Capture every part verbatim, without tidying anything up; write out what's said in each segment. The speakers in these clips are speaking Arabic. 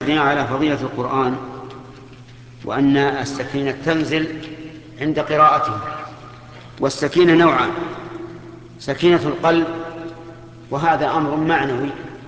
على فضيلة القرآن وأن السكينة تنزل عند قراءته. والسكينة نوعان: سكينة القلب، وهذا أمر معنوي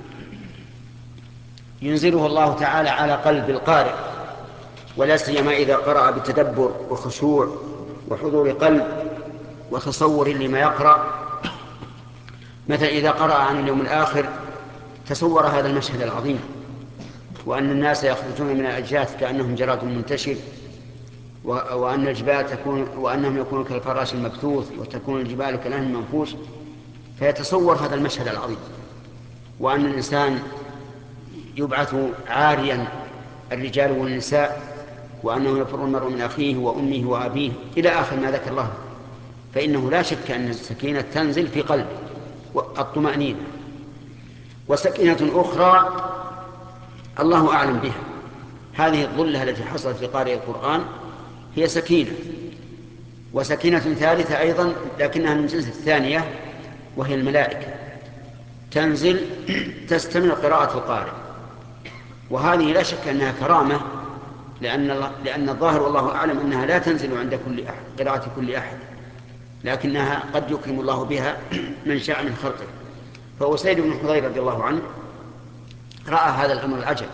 ينزله الله تعالى على قلب القارئ، ولا سيما إذا قرأ بتدبر وخشوع وحضور قلب وتصور لما يقرأ. مثل إذا قرأ عن اليوم الآخر تصور هذا المشهد العظيم، وأن الناس يخرجون من الأجداث كأنهم جراد منتشر، وأن الجبال تكون وأنهم يكونون كالفراش المبثوث، وتكون الجبال كالعهن المنفوش، فيتصور هذا المشهد العظيم، وأن الإنسان يبعث عاريا الرجال والنساء، وأنه يفر المرء من أخيه وأمه وأبيه إلى آخر ما ذكر الله. فإنه لا شك أن السكينة تنزل في قلب الطمأنينة. وسكينة أخرى الله أعلم بها، هذه الظلة التي حصلت في قارئ القرآن هي سكينة. وسكينة ثالثة أيضا لكنها من جنس الثانية، وهي الملائكة تنزل تستمع قراءة القارئ، وهذه لا شك أنها كرامة، لأن, لأن الظاهر والله أعلم أنها لا تنزل عند كل أحد قراءة كل أحد، لكنها قد يكرم الله بها من شاء من خلقه. فأسيد بن حضير رضي الله عنه رأى هذا الأمر العجب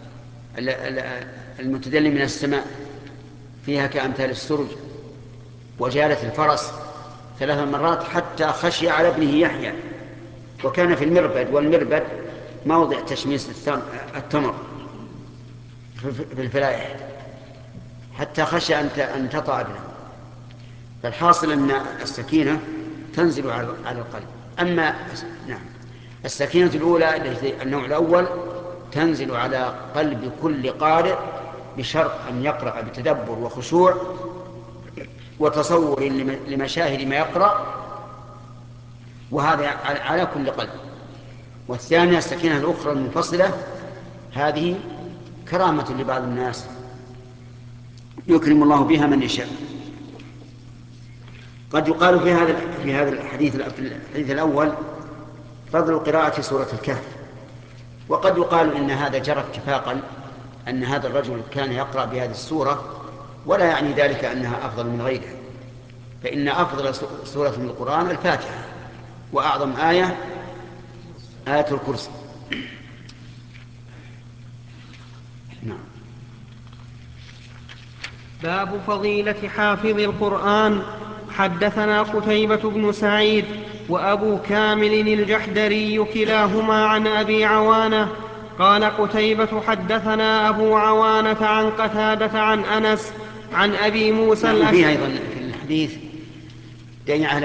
المتدلي من السماء فيها كأمثال السرج، وجالت الفرس ثلاث مرات حتى خشي على ابنه يحيى، وكان في المربد، والمربد موضع تشميس التمر في الفلائح، حتى خشي أن تطأ ابنه. فالحاصل أن السكينة تنزل على القلب. أما نعم السكينة الأولى التي النوع الأول تنزل على قلب كل قارئ بشرط أن يقرأ بتدبر وخشوع وتصور لمشاهد ما يقرأ، وهذا على كل قلب. والثانية السكينة الأخرى المنفصلة، هذه كرامة لبعض الناس يكرم الله بها من يشاء. قد يقال في هذا في هذا الحديث في الحديث الأول فضل قراءة سورة الكهف، وقد يقال إن هذا جرى اتفاقا أن هذا الرجل كان يقرأ بهذه السورة، ولا يعني ذلك أنها أفضل من غيرها، فإن أفضل سورة من القرآن الفاتحة، وأعظم آية آية الكرسي. نعم. باب فضيلة حافظ القرآن. حدثنا قتيبة بن سعيد وأبو كامل الجحدري كلاهما عن أبي عوانة قال قتيبة حدثنا أبو عوانة عن قتادة عن أنس عن أبي موسى نعم. الأشعري. أيضا في الحديث دين على